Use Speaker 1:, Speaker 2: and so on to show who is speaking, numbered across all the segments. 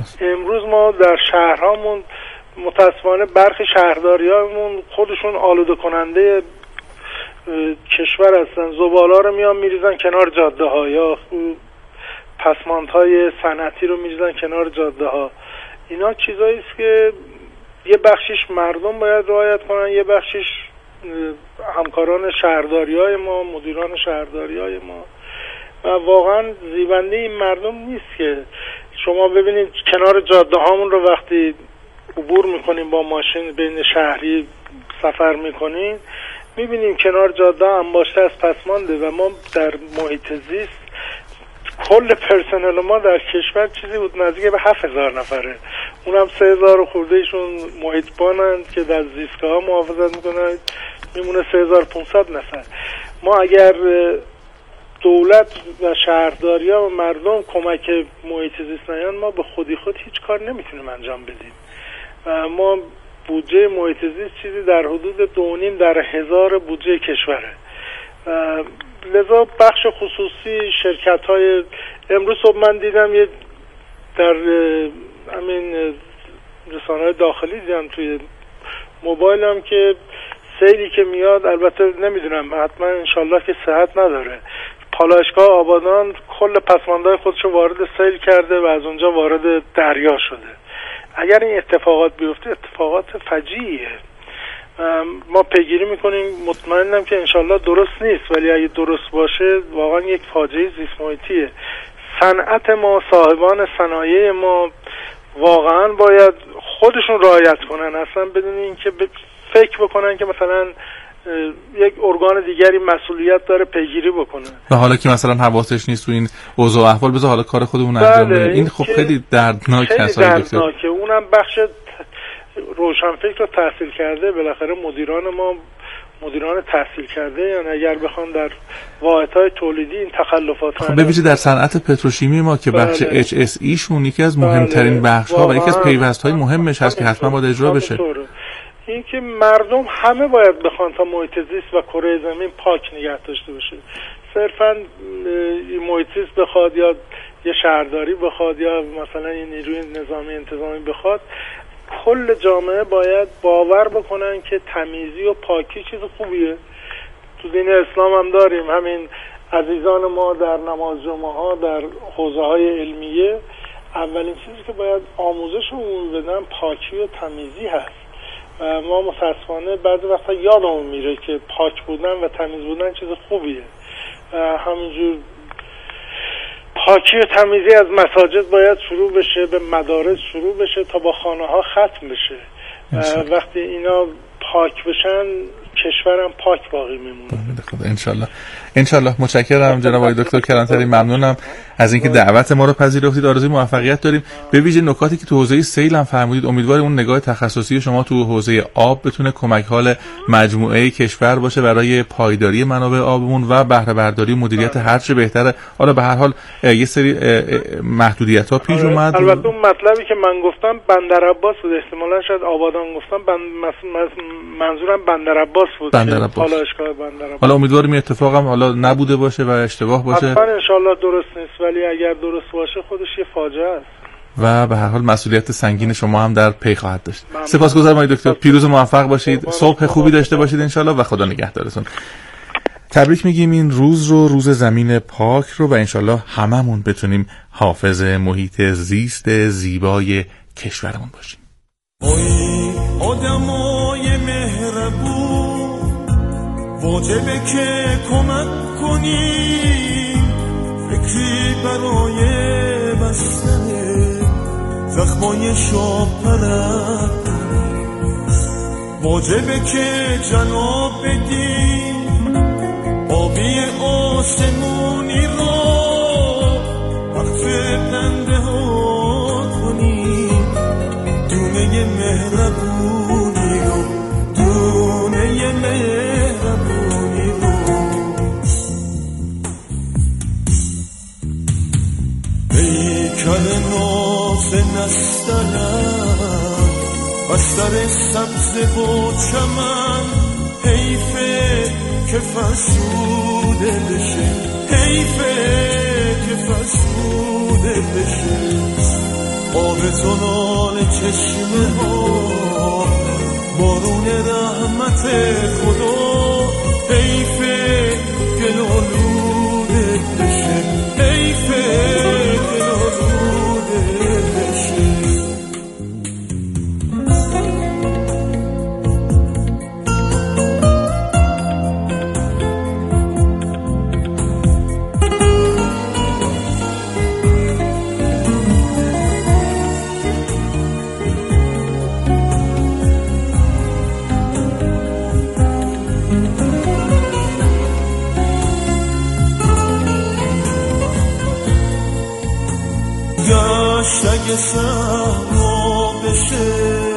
Speaker 1: امروز ما در شهرهامون متاسفانه برخی شهرداریامون خودشون آلوده کننده کشور هستن. زباله رو میان میریزن کنار جاده ها یا پسماندهای صنعتی رو میریزن کنار جاده ها. اینا چیزایی است که یه بخشش مردم باید رعایت کنن، یه بخشش همکاران شهرداری‌های ما، مدیران شهرداری‌های ما. و واقعا زیبنده این مردم نیست که شما ببینید کنار جاده هامون رو وقتی عبور میکنیم با ماشین بین شهری سفر میکنیم میبینیم کنار جاده انباشته از پسمانده و ما در محیط زیست کل پرسنل ما در کشور چیزی بود نزدیک به 7000 نفره، اونم 3000 خوردهشون محیط بانند که در زیستگاه ها محافظت میکنن، میمونه 3500 نفر. ما اگر دولت و شهرداری ها و مردم کمک محیط زیست نیان ما به خودی خود هیچ کار نمیتونیم انجام بدیم. ما بودجه محیط زیست چیزی در حدود 2.5 در 1000 بودجه کشوره. لذا بخش خصوصی شرکت های امروز صبح من دیدم یه در همین رسانه‌های داخلی دیدم توی موبایلم که سیلی که میاد، البته نمیدونم حتما انشالله که صحت نداره، پالایشگاه آبادان کل پسماندهای خودشو وارد سیل کرده و از اونجا وارد دریا شده. اگر این اتفاقات بیفته اتفاقات فجیعیه. ما پیگیری میکنیم، مطمئنم که انشالله درست نیست، ولی اگه درست باشه واقعا یک فاجعه زیست محیطیه. صنعت ما، صاحبان صنایع ما واقعا باید خودشون رعایت کنن، اصلا بدون اینکه فکر بکنن که مثلا یک ارگان دیگری مسئولیت داره پیگیری بکنه.
Speaker 2: و حالا که مثلا حواسش نیست تو این اوضاع احوال بذار حالا کار خودمون انجام بدیم. این خب خیلی دردناک هست.
Speaker 1: خیلی دردناکه. اونم بخش روشنفکر رو تحصیل کرده، بالاخره مدیران ما مدیران تحصیل کرده، یعنی اگر بخوان در واحدهای تولیدی این تخلفات
Speaker 2: خب ببینید در صنعت پتروشیمی ما که بخش HSE شون یکی از مهمترین بخش‌ها و یکی از پیوست‌های مهمش هست که حتما باید اجرا بشه.
Speaker 1: این که مردم همه باید بخوان تا محیط زیست و کره زمین پاک نگه داشته باشه. صرفاً محیط زیست بخواد یا یه شهرداری بخواد یا مثلا یه نیروی نظامی انتظامی بخواد، کل جامعه باید باور بکنن که تمیزی و پاکی چیز خوبیه. تو دین اسلام هم داریم، همین عزیزان ما در نماز جمعه ها در حوزه های علمیه اولین چیزی که باید آموزشمون بدن پاکی و تمیزی هست. ما متاسفانه بعضی وقتا یادمون میره که پاک بودن و تمیز بودن چیز خوبیه. همینجور پاکی و تمیزی از مساجد باید شروع بشه، به مدارس شروع بشه تا با خانه ها ختم بشه. وقتی اینا پاک بشن کشورم پاک باقی میمونه.
Speaker 2: انشالله. متشکرم جناب آقای دکتر کلانتری، ممنونم از اینکه دعوت ما رو پذیرفتید. آرزوی موفقیت داریم. به ویژه نکاتی که تو حوزه سیل هم فرمودید، امیدواریم اون نگاه تخصصی شما تو حوزه آب بتونه کمک حال مجموعه کشور باشه برای پایداری منابع آبمون و بهره برداری و مدیریت هر چه بهتره. حالا به هر حال یه سری محدودیت‌ها پیش اومد.
Speaker 1: البته اون مطلبی که من گفتم بندر عباس بود، احتمالاً شاید آبادان گفتم، منظورم بندر عباس بود. پالایشگاه بندر عباس.
Speaker 2: حالا امیدواریم این اتفاق هم حالا نبوده باشه و اشتباه باشه.
Speaker 1: حتما انشالله درست نیست، ولی اگر درست باشه خودش یه فاجعه است.
Speaker 2: و به هر حال مسئولیت سنگین شما هم در پی خواهد داشت. سپاسگزارم آقای دکتر. پیروز و موفق باشید. صبح خوبی داشته باشید انشالله و خدا نگهدارتون. تبریک میگیم این روز رو، روز زمین پاک رو، و انشالله هممون بتونیم حافظ محیط زیست زیبای کشورمون باشیم.
Speaker 3: آدمای مهربون واجبه که کمک کنیم، فکری برای بستن زخمای شاه پرد، واجبه که جناب بدیم آبی آسمونی رو وقت بنده ها کنیم، دونه مهربونی رو، دونه مهربونی رو. پیکر ناز نسترم بستر سبز و چمن، حیفه که فرسوده بشه، حیفه که فرسوده بشه. آب زلال چشمه ها، بارون رحمت خدا. حیفه گلالوده بشه، حیفه گلالوده بشه. گشت اگه صحرا بشه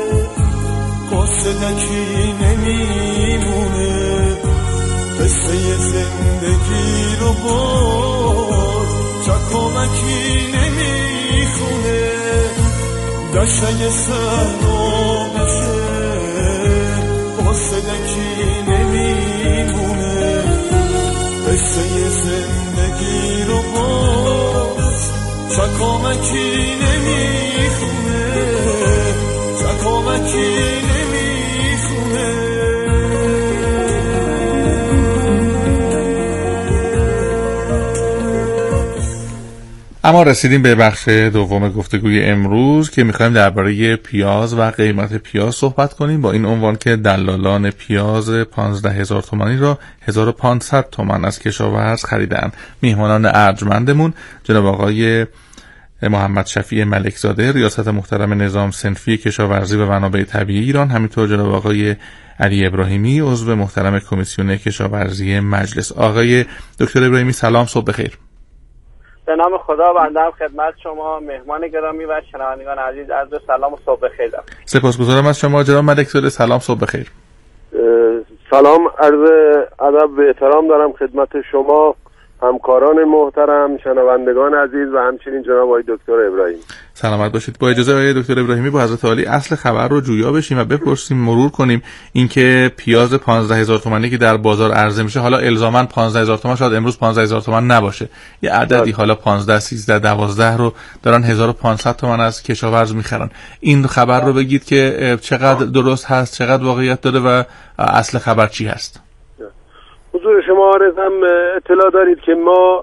Speaker 3: قاصدکی نمیمونه، قصه زندگی رو باز چکامکی نمیخونه. گشت اگه صحرا بشه قاصدکی نمیمونه، قصه زندگی رو باز چکامکی نمیخونه، چکامکی نمیخونه.
Speaker 2: اما رسیدیم به بخش دوم گفتگوی امروز که میخوایم درباره پیاز و قیمت پیاز صحبت کنیم، با این عنوان که دلالان پیاز 15,000 تومانی را 1500 تومان از کشاورز خریدند. میهمانان ارجمندمون جناب آقای محمد شفیع ملکزاده، ریاست محترم نظام صنفی کشاورزی و منابع طبیعی ایران، همینطور جناب آقای علی ابراهیمی، عضو محترم کمیسیون کشاورزی مجلس. آقای دکتر ابراهیمی سلام، صبح بخیر.
Speaker 4: به نام خدا، بنده هم خدمت شما مهمان گرامی و شنوندگان عزیز عرض سلام و صبح بخیر.
Speaker 2: سپاسگزارم از شما جناب ملکزاده، سلام، صبح بخیر.
Speaker 5: سلام، عرض ادب و احترام دارم خدمت شما، همکاران محترم، شنوندگان عزیز و همچنین جناب آقای دکتر ابراهیم.
Speaker 2: سلامت باشید. با اجازه آقای دکتر ابراهیمی با حضرت عالی اصل خبر رو جویا بشیم و بپرسیم، مرور کنیم اینکه پیاز 15,000 تومانی که در بازار عرضه میشه، حالا الزاما 15,000 تومان، شاید امروز 15,000 تومان نباشه، یه عددی حالا 15 13 12 رو دارن 1500 تومان از کشاورز میخرن. این خبر رو بگید که چقدر درست هست، چقدر واقعیت داره و اصل خبر چی هست؟
Speaker 5: حضور شما عرضم اطلاع دارید که ما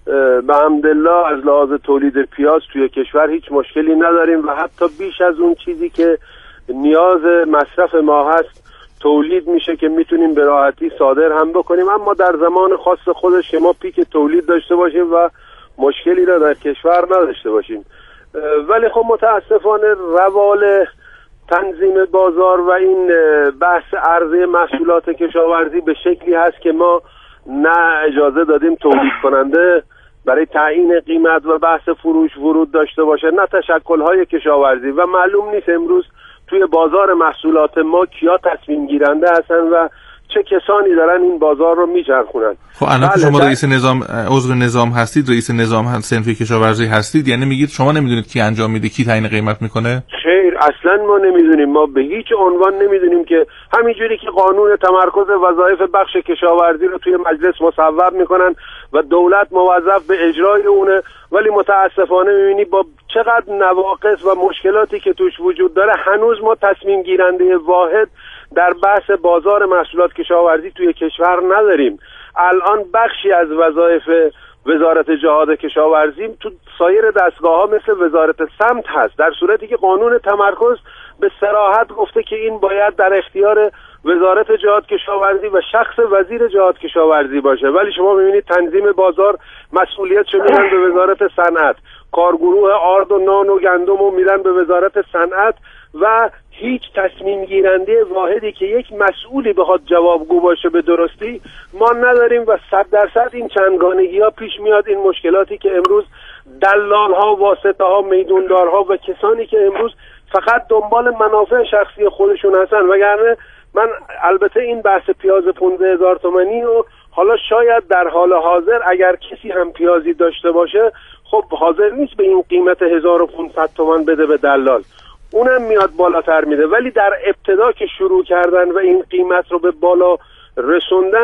Speaker 5: به حمدالله از لحاظ تولید پیاز توی کشور هیچ مشکلی نداریم و حتی بیش از اون چیزی که نیاز مصرف ما هست تولید میشه که میتونیم به راحتی صادر هم بکنیم، اما در زمان خاص خودش که ما پیک تولید داشته باشیم و مشکلی را در کشور نداشته باشیم. ولی خب متاسفانه روال تنظیم بازار و این بحث عرضه محصولات کشاورزی به شکلی هست که ما نه اجازه دادیم تولید کننده برای تعیین قیمت و بحث فروش ورود داشته باشه، نه تشکل‌های کشاورزی، و معلوم نیست امروز توی بازار محصولات ما کیا تصمیم گیرنده هستن و چه کسانی دارن این بازار رو میچرخونن.
Speaker 2: خب الان که شما رئیس نظام، عضو نظام هستید، رئیس نظام صنفی کشاورزی هستید، یعنی میگید شما نمیدونید کی انجام میده، کی تعیین قیمت میکنه؟
Speaker 5: خیر، اصلا ما نمیدونیم، ما به هیچ عنوان نمیدونیم. که همینجوری که قانون تمرکز وظایف بخش کشاورزی رو توی مجلس مصوب میکنن و دولت موظف به اجرای اونه، ولی متاسفانه میبینی با چقدر نواقص و مشکلاتی که توش وجود داره هنوز ما تصمیم گیرنده واحد در بحث بازار محصولات کشاورزی توی کشور نداریم. الان بخشی از وظایف وزارت جهاد کشاورزی تو سایر دستگاه‌ها مثل وزارت سمت هست، در صورتی که قانون تمرکز به صراحت گفته که این باید در اختیار وزارت جهاد کشاورزی و شخص وزیر جهاد کشاورزی باشه. ولی شما می‌بینید تنظیم بازار مسئولیتشو میدن به وزارت صنعت، کارگروه آرد و نان و گندم رو میدن به وزارت صنعت و هیچ تصمیم گیرنده واحدی که یک مسئولی بخواد جوابگو باشه به درستی ما نداریم و 100% این چندگانگی ها پیش میاد. این مشکلاتی که امروز دلال ها، واسطه ها، میدوندارها و کسانی که امروز فقط دنبال منافع شخصی خودشون هستن، وگرنه من البته این بحث پیاز 15,000 تومانی و حالا شاید در حال حاضر اگر کسی هم پیازی داشته باشه خب حاضر نیست به این قیمت 1500 تومان بده به دلال، اونم میاد بالاتر میده. ولی در ابتدا که شروع کردن و این قیمت رو به بالا رسوندن،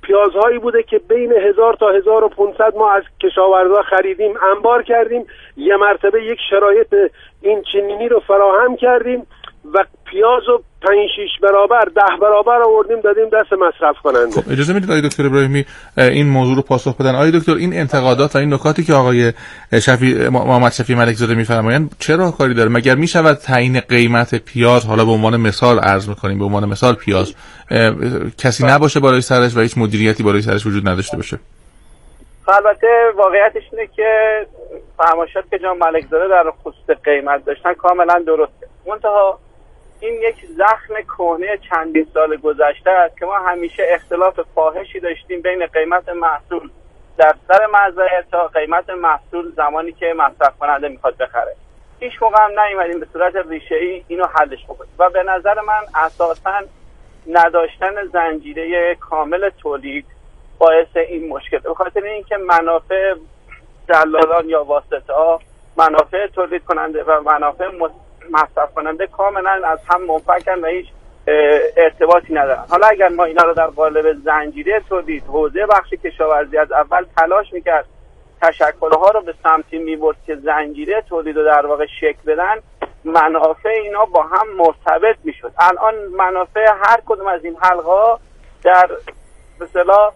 Speaker 5: پیازهایی بوده که بین 1000 تا 1500 ما از کشاورزا خریدیم، انبار کردیم، یه مرتبه یک شرایط این چنینی رو فراهم کردیم و پیازو 5-6 برابر 10 برابر آوردیم دادیم دست مصرف کننده.
Speaker 2: خب اجازه میدید آقای دکتر ابراهیمی این موضوع رو پاسخ بدن. آقای دکتر، این انتقادات و این نکاتی که آقای محمد شفیع ملک زاده میفرمایند چه راهکاری داره؟ مگر میشود تعیین قیمت پیاز، حالا به عنوان مثال عرض میکنیم، به عنوان مثال پیاز کسی نباشه بالای سرش و هیچ مدیریتی بالای سرش وجود نداشته باشه؟
Speaker 4: البته واقعیتش اینه که فرمایشات که جناب ملک زاده در خصوص قیمت داشتن کاملا درسته، منتها این یک زخم کهنه چندین سال گذشته است که ما همیشه اختلاف فاحشی داشتیم بین قیمت محصول در سر مزرعه تا قیمت محصول زمانی که مصرف کننده میخواد بخره. هیچ موقع هم نیومدیم به صورت ریشه‌ای اینو حلش بکنیم و به نظر من اساساً نداشتن زنجیره کامل تولید باعث این مشکل، به خاطر اینکه منافع دلالان یا واسطه‌ها، منافع تولید کننده و منافع مصرف کننده کاملا از هم منفکن و هیچ ارتباطی ندارن. حالا اگر ما اینا رو در قالب زنجیره تولید، حوزه بخش کشاورزی از اول تلاش میکرد تشکل‌ها رو به سمتی میبرد که زنجیره تولید رو در واقع شکل بدن، منافع اینا با هم مرتبط میشد. الان منافع هر کدوم از این حلقه‌ها در به اصطلاح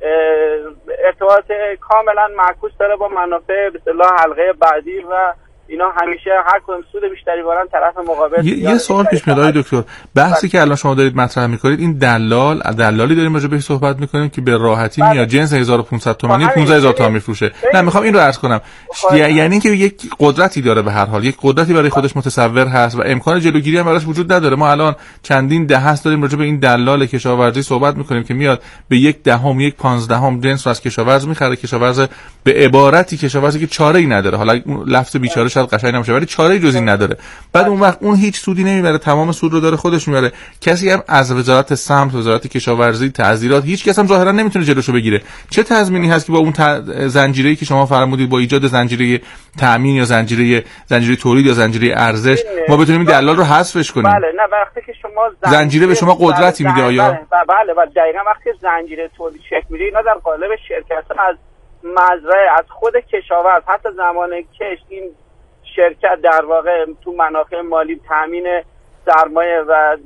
Speaker 4: ارتباط کاملا معکوس داره با منافع به اصطلاح حلقه بعدی و اینا همیشه هر کدوم سود بیشتری بارن طرف مقابل.
Speaker 2: یه سوال پیش میاد آقای دکتر، بحثی که الان شما دارید مطرح میکنید، این دلالی داریم راجع بهش صحبت میکنیم که به راحتی میاد جنس 1500 تومانی 15000 تومان میفروشه. نه میخوام این رو عرض کنم، یعنی اینکه یک قدرتی داره، به هر حال یک قدرتی برای خودش متصور هست و امکان جلوگیری هم براش وجود نداره. ما الان چندین دهه است داریم راجع به این دلال کشاورزی صحبت میکنیم که میاد به 1/10 1/15 جنس رو از کشاورز میخره. کشاورز به عبارتی کشاورزی که چاره‌ای نداره، حالا لفظ بیچاره شاید قشنگ نمیشه ولی چاره‌ای جز این نداره. بعد اون وقت اون هیچ سودی نمیبره، تمام سود رو داره خودش میبره. کسی هم از وزارت سمت، وزارت کشاورزی، تعزیرات، هیچ کس هم ظاهرا نمیتونه جلوشو بگیره. چه تضمینی هست که با اون زنجیره‌ای که شما فرمودید، با ایجاد زنجیره تامین یا زنجیره تولید یا زنجیره ارزش، ما بتونیم این دلال رو حذفش کنیم؟
Speaker 4: بله، نه وقتی که شما
Speaker 2: زنجیره به شما قدرتی میده آیا؟
Speaker 4: بله دقیقاً وقتی زنجیره تولید شکل میده، اینا در قالب شرکت از مزرعه، از خود کشاورز، حتی زمان کشت این شرکت در واقع تو منافع مالی، تامین سرمایه و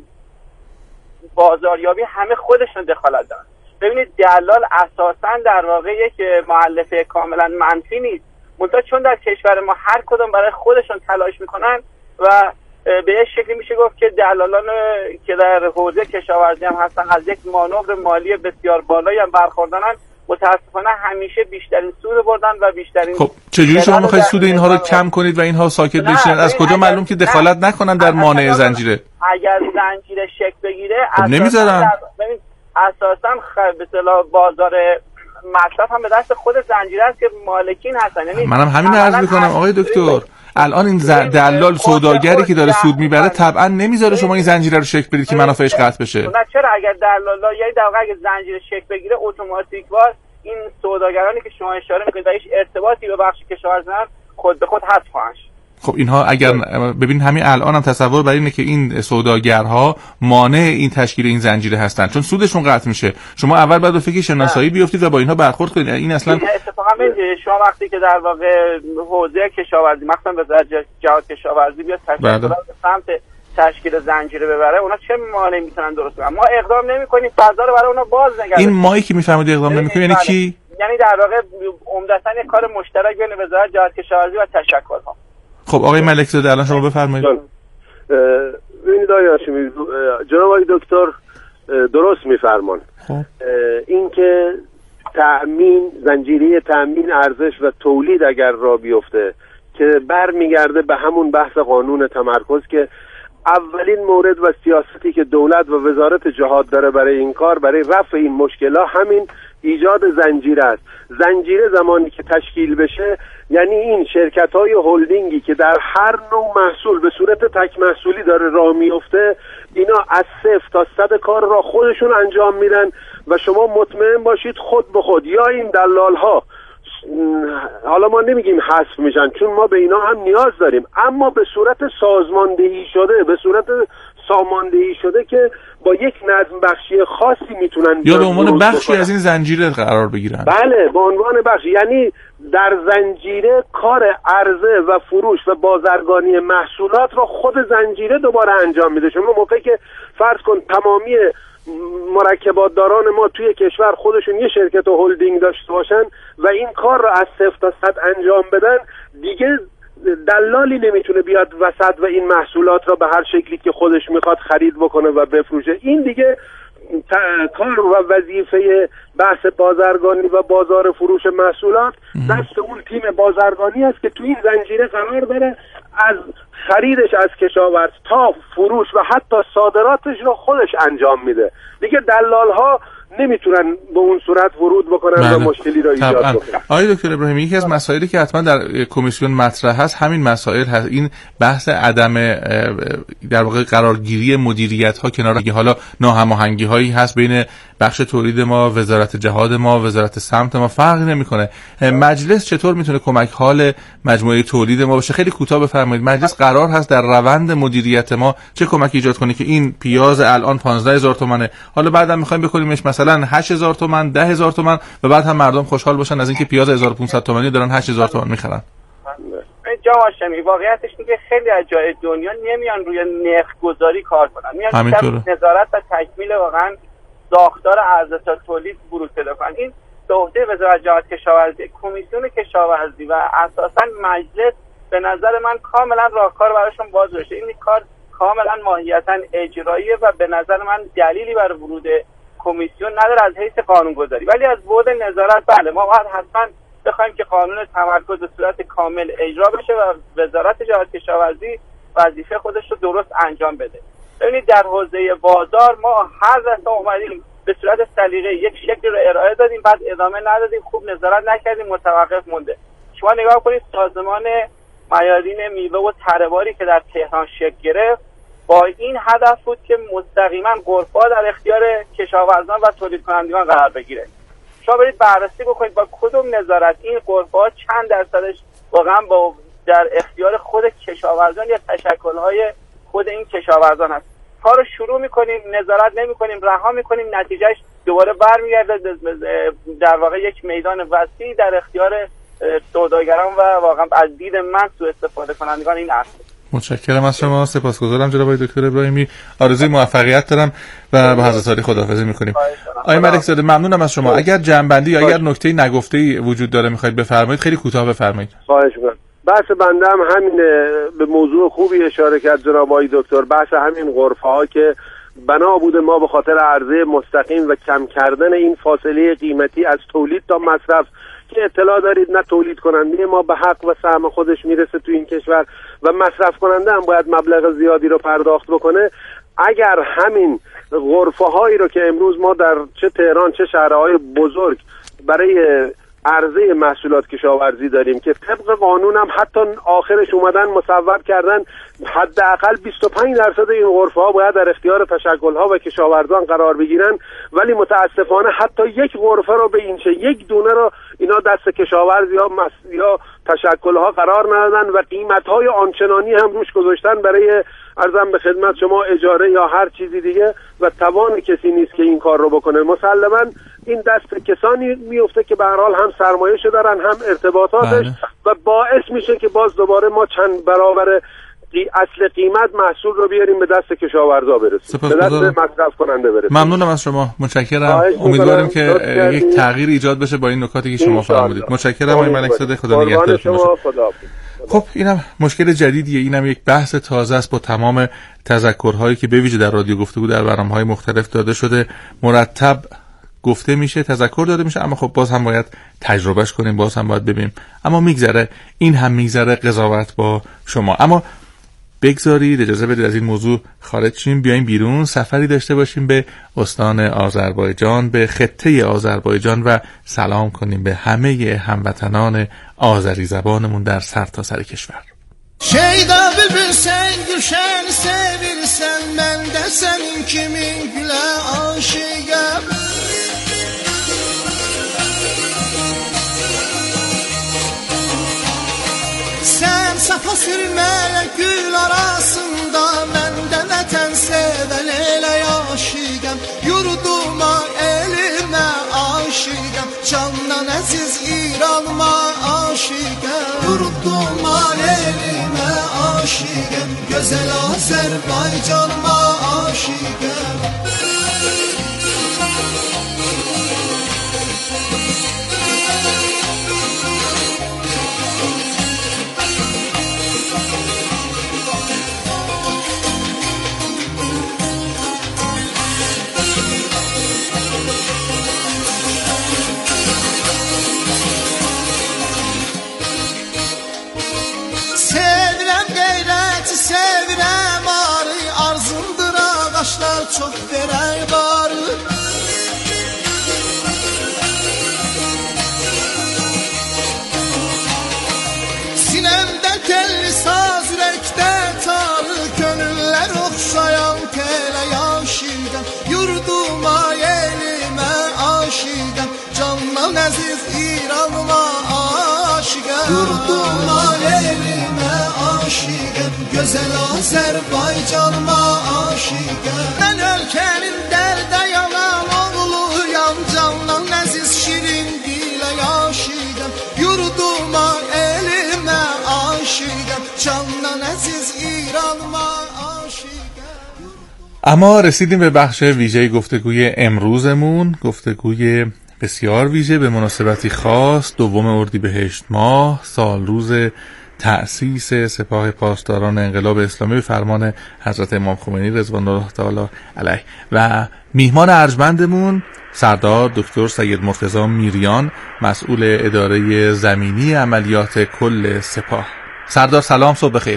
Speaker 4: بازاریابی همه خودشون دخالت دارن. ببینید دلال اساساً در واقع یک مؤلفه کاملا منفی نیست، منتها چون در کشور ما هر کدوم برای خودشون تلاش میکنن و به یک شکلی میشه گفت که دلالان که در حوزه کشاورزی هم هستن از یک مانور مالی بسیار بالایی هم برخوردارن، متاسفانه همیشه بیشترین سود بردن و بیشترین.
Speaker 2: خب چجوری شما میخواید سود اینها رو کم کنید و اینها ساکت بشن؟ از کجا معلوم که دخالت نکنن در مانع زنجیره؟
Speaker 4: اگر زنجیره شکل بگیره
Speaker 2: خب نمیذارن.
Speaker 4: اساسا به اصطلاح بازار مصرف هم به دست خود زنجیره است که مالکین هستن. یعنی
Speaker 2: منم همین عرض میکنم آقای دکتر، الان این دلال سوداگری که داره سود میبره طبعا نمیذاره شما این زنجیره رو شکل بدید که منافعش قطع بشه.
Speaker 4: نه چرا؟ اگر دلالا یعنی در واقع اگه زنجیره شکل بگیره اتوماتیک وار این سوداگرانی که شما اشاره میکنید هیچ ارتباطی به بخش کشاورزی ندارن خود به خود حذف خواهند.
Speaker 2: خب اینها اگر ببین همین الان هم تصور بر اینه که این سوداگرها مانع این تشکیل این زنجیره هستن چون سودشون قطع میشه. شما اول باید به فکر شناسایی بیافتید و با اینها برخورد کنید. این اصلا
Speaker 4: اتفاقا شما وقتی که در واقع حوزه کشاورزی مثلا وزارت جهاد کشاورزی بیاد تشکیل سمت تشکیل زنجیره ببره، اونا چه مانعی میتونن درست کنن؟ ما اقدام نمی‌کنیم، فضا رو برای اونا باز نگردیم.
Speaker 2: این مایی که میفهمید اقدام نمی‌کنید یعنی چی؟
Speaker 4: یعنی در واقع عمدتاً یک کار مشترک بین وزارت جهاد کشاورزی و تشکل‌ها.
Speaker 2: خب آقای ملک زاده الان شما بفرمایید.
Speaker 5: ببینید آقای هاشمی، جناب آقای دکتر درست میفرمان. این که تأمین، زنجیره تأمین ارزش و تولید اگر را بیفته که برمیگرده به همون بحث قانون تمرکز که اولین مورد و سیاستی که دولت و وزارت جهاد داره برای این کار، برای رفع این مشکلات، همین ایجاد زنجیره است. زنجیره زمانی که تشکیل بشه یعنی این شرکت‌های هلدینگی که در هر نوع محصول به صورت تک محصولی داره راه میفته، اینا از 0 تا 100 کار را خودشون انجام میدن و شما مطمئن باشید خود به خود یا این دلال‌ها، حالا ما نمیگیم حذف میشن چون ما به اینا هم نیاز داریم، اما به صورت سازماندهی شده، به صورت ساماندهی شده که با یک نظم بخشی خاصی میتونن
Speaker 2: یا به عنوان بخشی از این زنجیره قرار بگیرن.
Speaker 5: بله، به عنوان بخشی، یعنی در زنجیره کار عرضه و فروش و بازرگانی محصولات رو خود زنجیره دوباره انجام میده. شما موقعی که فرض کن تمامی مرکبات داران ما توی کشور خودشون یه شرکت و هلدینگ داشته باشن و این کار رو از 0 تا 100 انجام بدن، دیگه دلالی نمیتونه بیاد وسط و این محصولات را به هر شکلی که خودش میخواد خرید بکنه و بفروشه. این دیگه کار و وظیفه بحث بازرگانی و بازار فروش محصولات دست اون تیم بازرگانی است که تو این زنجیره قرار داره، از خریدش از کشاورز تا فروش و حتی صادراتش رو خودش انجام میده. دیگه دلال ها نمیتونن به اون صورت ورود بکنن و مشکلی را ایجاد بکنن.
Speaker 2: آقای دکتر ابراهیمی، یکی از مسائلی که حتما در کمیسیون مطرح هست همین مسائل هست، این بحث عدم در واقع قرارگیری مدیریت ها کنار حالا ناهماهنگی هایی هست بین بخش تولید ما، وزارت جهاد ما، وزارت سمت ما، فرقی نمیکنه. مجلس چطور میتونه کمک حال مجموعه تولید ما باشه؟ خیلی کوتاه بفرمایید. مجلس قرار هست در روند مدیریت ما چه کمکی ایجاد کنه که این پیاز الان 15000 تومانه، حالا بعدم میخوایم بکنیمش مثلا 8000 تومان، 10000 تومان و بعد هم مردم خوشحال باشن از اینکه پیاز 1500 تومانی دارن 8000 تومان میخرن.
Speaker 4: جناب هاشمی، واقعیتش اینه که خیلی از جای دنیا نمیان روی نرخ گذاری کار کنن، میان نظارت و تکمیل واقعا ساختار ارزش تولید ورود پیدا کنن. این به عهده وزارت جهاد کشاورزی، کمیسیون کشاورزی و اساسا مجلس به نظر من کاملا راهکار براشون باز بشه. این کار کاملا ماهیتا اجراییه و به نظر من دلیلی برای ورود کمیسیون نداره از حیث قانونگذاری، ولی از بعد نظارت بله ما باید حتما بخوایم که قانون تمرکز به صورت کامل اجرا بشه و وزارت جهاد کشاورزی وظیفه خودش رو درست انجام بده. ببینید در حوزه بازار ما هر دفعه اومدیم به صورت سلیقه‌ای یک شکلی رو ارائه دادیم، بعد ادامه ندادیم، خوب نظارت نکردیم، متوقف مونده. شما نگاه کنید سازمان میادین میوه و تره‌باری که در تهران شکل گرفت با این هدف بود که مستقیما غرفه‌ها در اختیار کشاورزان و تولید کنندگان قرار بگیره. شما برید بررسی بکنید با کدوم نظارت این غرفه‌ها چند درصدش واقعا با در اختیار خود کشاورزان یا تشکل‌های خود این کشاورزان هست. کارو شروع می‌کنیم، نظارت نمی‌کنیم، رها می‌کنیم، نتیجهش دوباره برمیگرده در واقع یک میدان وسیع در اختیار سوداگران و واقعا از دید من سوء استفاده کنندگان این است.
Speaker 2: متشکرم از شما، سپاسگزارم جناب دکتر ابراهیمی. آرزوی موفقیت دارم و با حضرت عالی خداحافظی می‌کنیم. آقای ملک زاده ممنونم از شما. اگر جنبندی یا اگر نکته‌ای نگفته‌ای وجود داره می‌خواید بفرمایید، خیلی کوتاه بفرمایید.
Speaker 5: خواهش می‌کنم. بحث بنده هم همینه، به موضوع خوبی اشاره کرد جناب آقای دکتر. بحث همین غرفه‌ها که بنا بوده ما به خاطر عرضه مستقیم و کم کردن این فاصله قیمتی از تولید تا مصرف که اطلاع دارید نه تولید کننده ما به حق و سهم خودش میرسه تو این کشور و مصرف کننده هم باید مبلغ زیادی رو پرداخت بکنه. اگر همین غرفه هایی رو که امروز ما در چه تهران چه شهرهای بزرگ برای عرضه محصولات کشاورزی داریم که طبق قانون هم حتی آخرش اومدن مصوب کردن حداقل 25% این غرفه ها باید در اختیار تشکل ها و کشاورزان قرار بگیرن، ولی متاسفانه حتی یک غرفه رو به این چه یک دونه رو اینا دست کشاورز یا تشکل ها قرار ندادن و قیمت های آنچنانی هم روش گذاشتن برای عرضم به خدمت شما اجاره یا هر چیزی دیگه و توان کسی نیست که این کار رو بکنه. مسلماً این دست کسانی میفته که به هر حال هم سرمایه‌اش دارن هم ارتباطاتش و باعث میشه که باز دوباره ما چند برابر اصل قیمت محصول رو بیاریم به دست کشاورزا برسه، به دست مصرف کننده برسه.
Speaker 2: ممنونم از شما، متشکرم. امیدوارم که یک تغییر ایجاد بشه با این نکاتی که شما فرمودید. متشکرم آقای ملک زاده، خدا نگهدارتون باشه. خب اینم مشکل جدیدیه، اینم یک بحث تازه است با تمام تذکرهایی که به ویژه در رادیو گفتگو در برنامه‌های مختلف داده شده، مرتب گفته میشه، تذکر داده میشه، اما خب باز هم باید تجربهش کنیم، باز هم باید ببینیم، اما میگذره، این هم میگذره قضاوت با شما. اما بگذارید اجازه بدید از این موضوع خارج شیم، بیایم بیرون، سفری داشته باشیم به استان آذربایجان، به خطه آذربایجان و سلام کنیم به همه هموطنان آذری زبانمون در سرتاسر کشور.
Speaker 3: Şeyda bülbülsen, gülşen sevirsen, ben de senin kimi güle aşığım. Sen safa sürmeler gül arasında, ben de vətən sevdim. aşıqəm Gözəl Azərbaycanıma aşiqəm Sevirəm arı, arzumdur ağaçlar çox verər barı Sinəmdə telli saz, ürəkdə tarı Gönüllər oxşayan telə yaşıqəm Yurduma, elimə aşiqəm Candan əziz İranıma aşiqəm Yurduma, elimə aşiqəm Gözəl Azərbaycanıma aşiqəm Mən ölkənin dərdə yanan oğluyam Candan əziz şirin dilə aşiqəm Yurduma, elimə aşiqəm Candan əziz İranıma aşiqəm
Speaker 2: اما رسیدیم به بخش ویژه گفتگوی امروزمون، گفتگوی بسیار ویژه به مناسبتی خاص 2 اردیبهشت ماه سال روز تأسیس سپاه پاسداران انقلاب اسلامی به فرمان حضرت امام خمینی رضوان الله تعالی علیه و میهمان ارجمندمون سردار دکتر سید مرتضی میریان مسئول اداره زمینی عملیات کل سپاه. سردار سلام، صبح بخیر.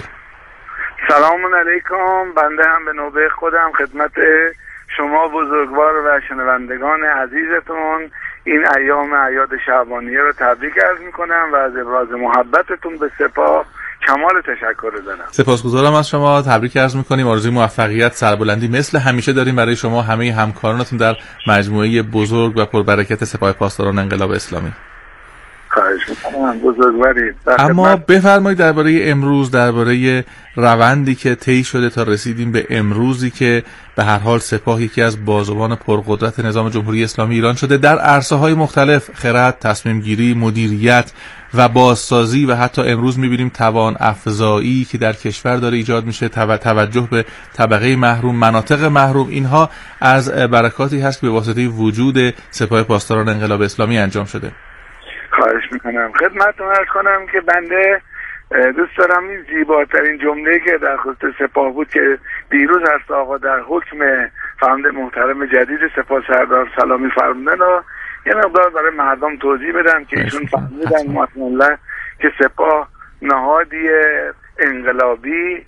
Speaker 6: سلام علیکم. بنده هم به نوبه خودم خدمت شما بزرگوار و شنوندگان عزیزتون این ایام اعیاد شعبانیه رو تبریک عرض میکنم و از ابراز محبتتون به سپاه کمال تشکر دارم.
Speaker 2: سپاسگزارم از شما، تبریک عرض میکنیم. آرزوی موفقیت، سربلندی مثل همیشه داریم برای شما همه همکارانتون در مجموعه بزرگ و پربرکت سپاه پاسداران انقلاب اسلامی.
Speaker 6: خواهش میکنم، بزرگوارید.
Speaker 2: اما بفرمایید درباره امروز، درباره روندی که طی شده تا رسیدیم به امروزی که به هر حال سپاه یکی از بازوان پرقدرت نظام جمهوری اسلامی ایران شده، در عرصه‌های مختلف، خرد، تصمیم گیری، مدیریت و بازسازی و حتی امروز می‌بینیم توان افزایی که در کشور داره ایجاد میشه، توجه به طبقه محروم، مناطق محروم، اینها از برکاتی هست که به واسطه وجود سپاه پاسداران انقلاب اسلامی انجام شده.
Speaker 6: خواهش میکنم. خدمتتون عرض کنم که بنده دوست دارم این زیباترین جمله که در خصوص سپاه بود که دیروز هست آقا در حکم فرمانده محترم جدید سپاه سردار سلامی فرمودن و یه مقدار برای مردم توضیح بدم که ایشون فرمودن مطمئن که سپاه نهادی انقلابی،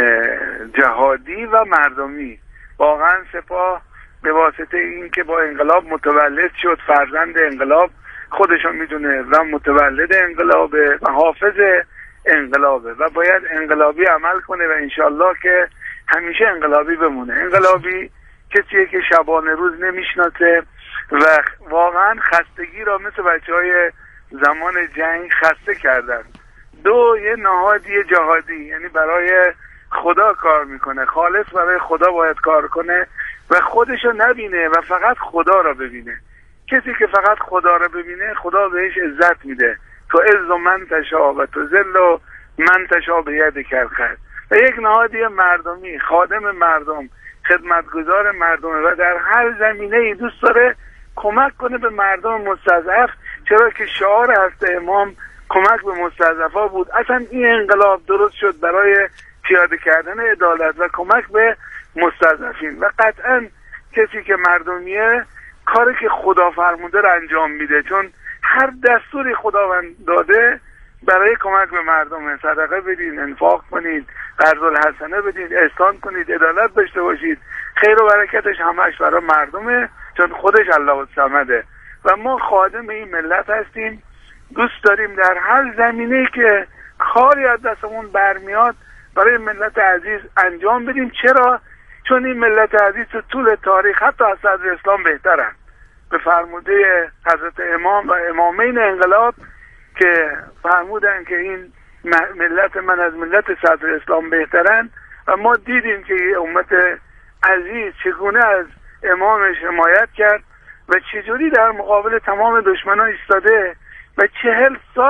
Speaker 6: جهادی و مردمی. واقعا سپاه به واسطه این که با انقلاب متولد شد، فرزند انقلاب خودشون میدونه و متولد انقلابه و حافظ انقلابه و باید انقلابی عمل کنه و انشالله که همیشه انقلابی بمونه. انقلابی کسیه که شبانه روز نمیشناسه و واقعا خستگی را مثل بچهای زمان جنگ خسته کردن. یه نهادی جهادی، یعنی برای خدا کار میکنه، خالص برای خدا باید کار کنه و خودشو نبینه و فقط خدا را ببینه. کسی که فقط خدا را ببینه خدا بهش عزت میده. تو عز و من تشا و تو ذل و من تشا به ید کرد. و یک نهادی مردمی، خادم مردم، خدمتگزار مردم و در هر زمینه‌ای دوست داره کمک کنه به مردم مستضعف، چرا که شعار حضرت امام کمک به مستضعفا بود. اصلا این انقلاب درست شد برای پیاده کردن عدالت و کمک به مستضعفین و قطعا کسی که مردمیه کاری که خدا فرموده رو انجام میده، چون هر دستوری خداوند داده برای کمک به مردم، صدقه بدین، انفاق کنید، قرض الحسنه بدید، احسان کنید، عدالت داشته باشید، خیر و برکتش همش برای مردمه، چون خودش الله الصمده و ما خادم این ملت هستیم. دوست داریم در هر زمینه‌ای که کاری از دستمون برمیاد برای ملت عزیز انجام بدیم. چرا؟ چون این ملت عزیز تو طول تاریخ حتی از صدر اسلام بهترن. به فرموده حضرت امام و امامین انقلاب که فرمودن که این ملت من از ملت صدر اسلام بهترن و ما دیدیم که امت عزیز چگونه از امامش حمایت کرد و چجوری در مقابل تمام دشمنان ایستاده و 40 سال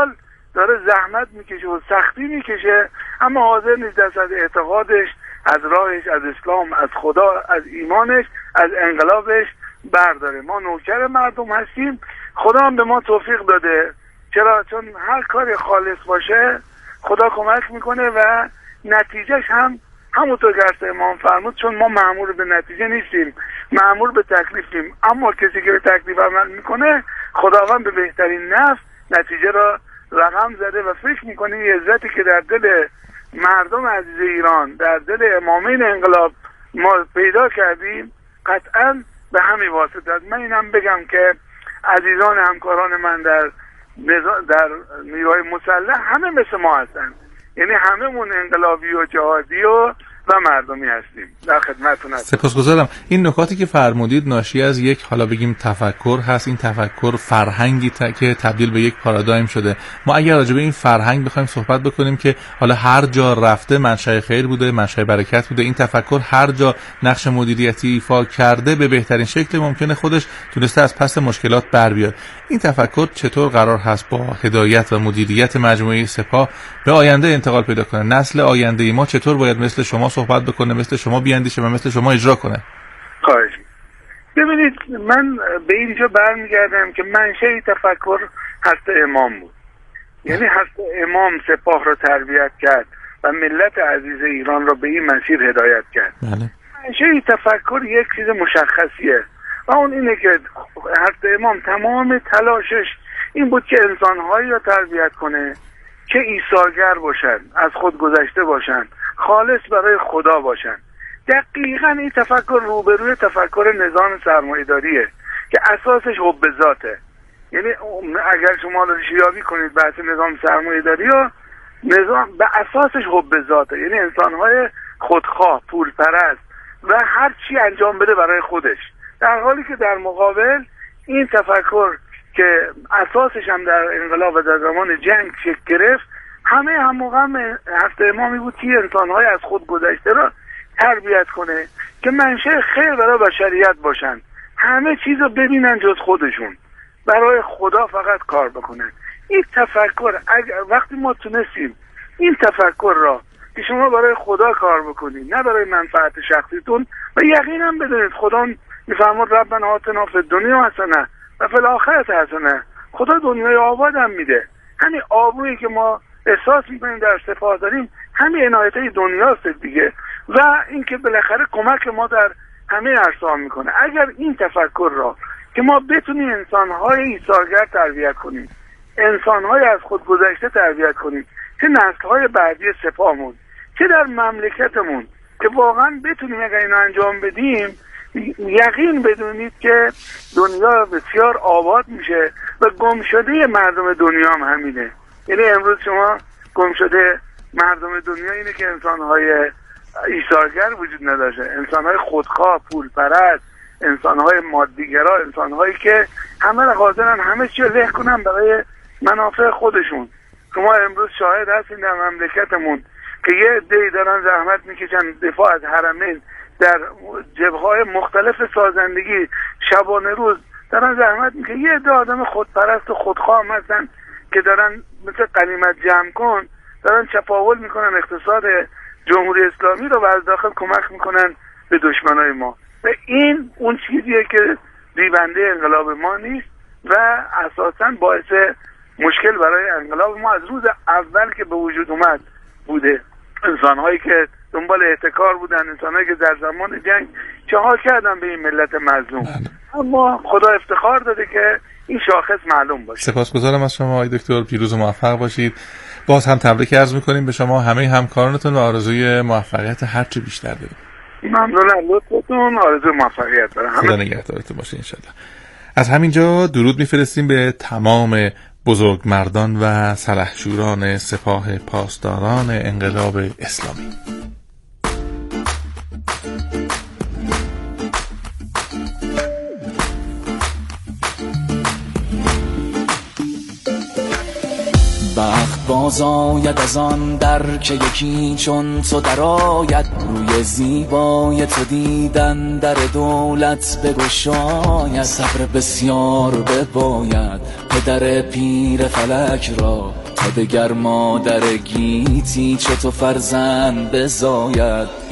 Speaker 6: داره زحمت میکشه و سختی میکشه، اما حاضر نیست دست از اعتقادش، از راهش، از اسلام، از خدا، از ایمانش، از انقلابش برداره. ما نوکر مردم هستیم. خدا هم به ما توفیق داده. چرا؟ چون هر کاری خالص باشه خدا کمک میکنه و نتیجهش هم همونطور که امام فرمود، چون ما مأمور به نتیجه نیستیم، مأمور به تکلیفیم، اما کسی که به تکلیف عمل میکنه خداوند به بهترین نفع نتیجه را رقم زده و فکر میکنه این عزتی که در دل مردم عزیز ایران، در دل امامین انقلاب ما پیدا کردیم قطعا به همین واسطه. من اینم بگم که عزیزان همکاران من در نیروهای مسلح همه مثل ما هستن، یعنی هممون انقلابی و جهادی و مردمی هستیم. در خدمتتون هستم.
Speaker 2: سپاسگزارم. این نکاتی که فرمودید ناشی از یک حالا بگیم تفکر هست. این تفکر فرهنگی که تبدیل به یک پارادایم شده. ما اگر راجع به این فرهنگ بخوایم صحبت بکنیم که حالا هر جا رفته منشأ خیر بوده، منشأ برکت بوده، این تفکر هر جا نقش مدیریتی ایفا کرده به بهترین شکل ممکنه خودش تونسته از پس مشکلات بر بیاد. این تفکر چطور قرار هست با هدایت و مدیریت مجموعه سپاه به آینده انتقال پیدا کنه؟ نسل آینده ما چطور باید مثل شما صحبت بکنه، مثل شما بیاندیشه و مثل شما اجرا کنه؟
Speaker 6: خواهش. ببینید، من به اینجا برمیگردم که منشأ تفکر حضرت امام بود. یعنی حضرت امام سپاه را تربیت کرد و ملت عزیز ایران را به این مسیر هدایت کرد.
Speaker 2: بله.
Speaker 6: منشأ تفکر یک چیز مشخصیه و اون اینه که حضرت امام تمام تلاشش این بود که انسان‌هایی را تربیت کنه که ایثارگر باشن، از خود گذشته باشن، خالص برای خدا باشن. دقیقاً این تفکر روبروی تفکر نظام سرمایه‌داریه که اساسش حب ذاته. یعنی اگر شما ریشه‌یابی کنید بحث نظام سرمایه‌داری و نظام به اساسش حب ذاته، یعنی انسان‌های خودخواه، پولپرست و هر چی انجام بده برای خودش، در حالی که در مقابل این تفکر که اساسش هم در انقلاب و در زمان جنگ شکل گرفت، هم موقع حضرت امامی بود که انسان‌های از خود گذشته را تربیت کنه که منشأ خیر برای بشریت باشن، همه چیز رو ببینن جز خودشون، برای خدا فقط کار بکنن. این تفکر وقتی ما تونستیم این تفکر را که شما برای خدا کار بکنید نه برای منفعت شخصیتون، و یقینا بدونید خدا میفرماد ربنا آتنا فی الدنیا حسنه و فی الاخره حسنه. خدا دنیای آباد هم میده. همین آبرویی که ما احساس میکنیم در سپاه داریم همین عنایتای دنیاست دیگه، و اینکه بالاخره کمک ما در همه عرصه‌ها میکنه. اگر این تفکر را که ما بتونیم انسان‌های ایثارگر تربیت کنیم، انسان‌های از خود گذشته تربیت کنیم، چه نسل‌های بعدی سپاهمون چه در مملکتمون، که واقعا بتونیم اگر اینو انجام بدیم، یقین بدونید که دنیا بسیار آباد میشه و گمشده مردم دنیا هم همینه. یعنی امروز شما گمشده مردم دنیا اینه که انسان‌های ایثارگر وجود نداشته، انسان‌های خودخواه، پولپرست، انسان‌های مادیگرا، انسان‌هایی که همه را حاضرن همه چی له کنن برای منافع خودشون. شما امروز شاهد هستین در مملکتمون که یه عده‌ای دارن زحمت میکشن دفاع از حرمین در جبهه‌های مختلف سازندگی، شبانه روز دارن زحمت میکنن. یه عده آدم خودپرست و خودخواه هستن که دارن مثل غنیمت جمع کن دارن چپاول میکنن اقتصاد جمهوری اسلامی رو و از داخل کمک میکنن به دشمنای ما. و این اون چیزیه که دیونده انقلاب ما نیست و اساساً باعث مشکل برای انقلاب ما از روز اول که به وجود اومد بوده. انسان‌هایی که دنبال احتکار بودن، انسان‌هایی که در زمان جنگ چهار کردن به این ملت مظلوم، اما خدا افتخار داده که این شاخص معلوم باشه.
Speaker 2: سپاسگزارم از شما آقای دکتر. پیروز و موفق باشید. باز هم تبریک عرض می‌کنیم به شما همه همکارانتون و آرزوی موفقیت هر چه بیشتر داریم.
Speaker 6: ممنون از لطفتون. آرزوی موفقیت دارم.
Speaker 2: خدا نگهدارتون باشه انشالله. از همینجا درود می‌فرستیم به تمام بزرگمردان و سلحشوران سپاه پاسداران انقلاب اسلامی.
Speaker 7: بخت باز آید از آن در که یکی چون تو درآید، روی زیبای تو دیدن در دولت بگشاید. صبر بسیار بباید پدر پیر فلک را تا تا دگر مادر گیتی چو تو فرزند بزاید.